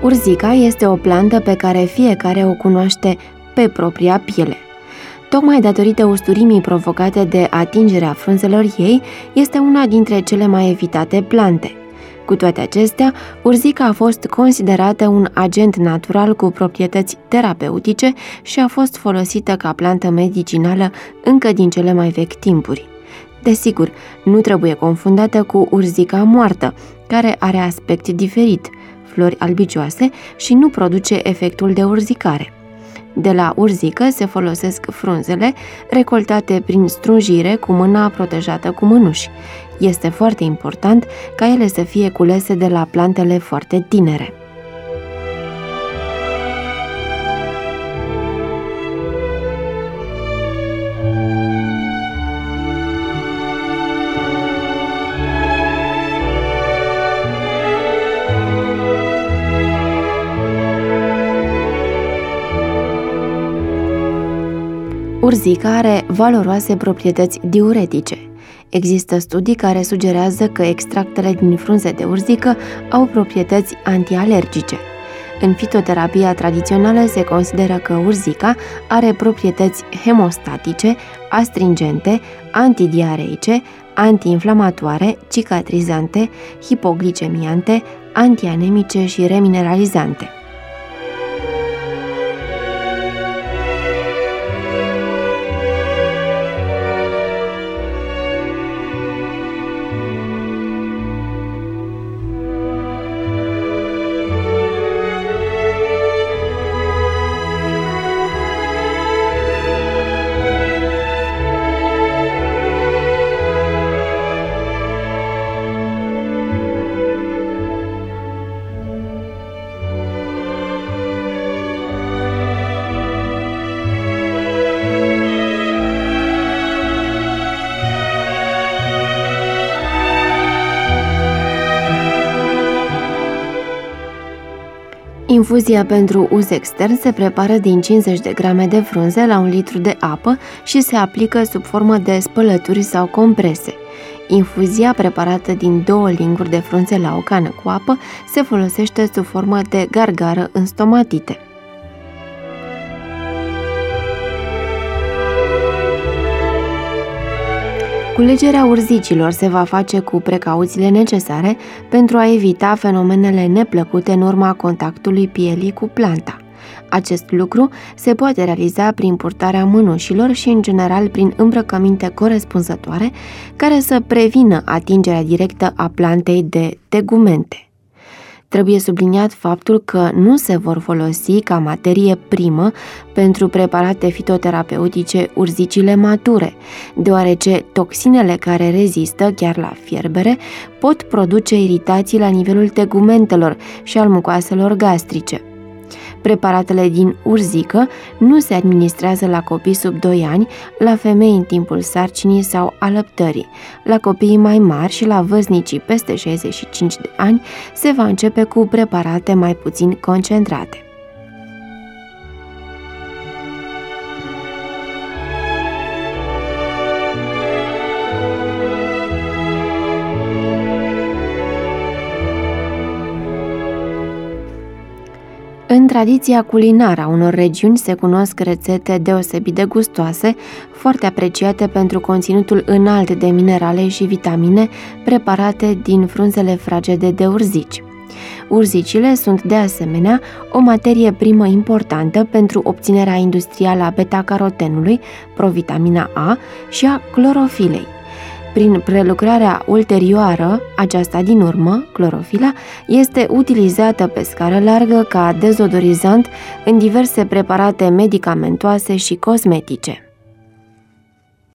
Urzica este o plantă pe care fiecare o cunoaște pe propria piele. Tocmai datorită usturimii provocate de atingerea frunzelor ei, este una dintre cele mai evitate plante. Cu toate acestea, urzica a fost considerată un agent natural cu proprietăți terapeutice și a fost folosită ca plantă medicinală încă din cele mai vechi timpuri. Desigur, nu trebuie confundată cu urzica moartă, care are aspect diferit, flori albicioase și nu produce efectul de urzicare. De la urzică se folosesc frunzele recoltate prin strunjire cu mâna protejată cu mânuși. Este foarte important ca ele să fie culese de la plantele foarte tinere. Urzica are valoroase proprietăți diuretice. Există studii care sugerează că extractele din frunze de urzică au proprietăți antialergice. În fitoterapia tradițională se consideră că urzica are proprietăți hemostatice, astringente, antidiareice, antiinflamatoare, cicatrizante, hipoglicemiante, antianemice și remineralizante. Infuzia pentru uz extern se prepară din 50 de grame de frunze la 1 litru de apă și se aplică sub formă de spălături sau comprese. Infuzia, preparată din 2 linguri de frunze la o cană cu apă, se folosește sub formă de gargară în stomatite. Culegerea urzicilor se va face cu precauțiile necesare pentru a evita fenomenele neplăcute în urma contactului pielii cu planta. Acest lucru se poate realiza prin purtarea mânușilor și, în general, prin îmbrăcăminte corespunzătoare care să prevină atingerea directă a plantei de tegumente. Trebuie subliniat faptul că nu se vor folosi ca materie primă pentru preparate fitoterapeutice urzicile mature, deoarece toxinele care rezistă chiar la fierbere pot produce iritații la nivelul tegumentelor și al mucoaselor gastrice. Preparatele din urzică nu se administrează la copii sub 2 ani, la femei în timpul sarcinii sau alăptării. La copiii mai mari și la vârstnicii peste 65 de ani se va începe cu preparate mai puțin concentrate. În tradiția culinară a unor regiuni se cunosc rețete deosebit de gustoase, foarte apreciate pentru conținutul înalt de minerale și vitamine preparate din frunzele fragede de urzici. Urzicile sunt, de asemenea, o materie primă importantă pentru obținerea industrială a beta-carotenului, provitamina A și a clorofilei. Prin prelucrarea ulterioară, aceasta din urmă, clorofila, este utilizată pe scară largă ca dezodorizant în diverse preparate medicamentoase și cosmetice.